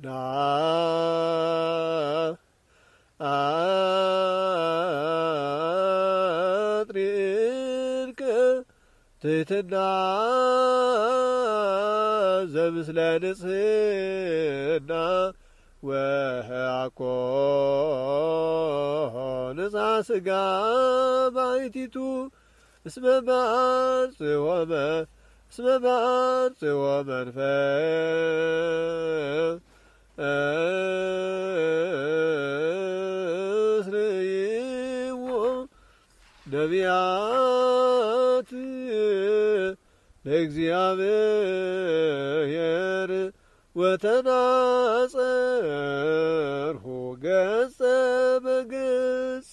አጥሪንከ ትሕትና ዘምስለ ንጽሕና ወአኮ ንጽሐ ሥጋ ባሕቲቱ እስመ በአንጽሖ መንፈስ ርእይዎ ነቢያት ለእግዚአብሔር ወተናጸርሁ ገጸ በገጽ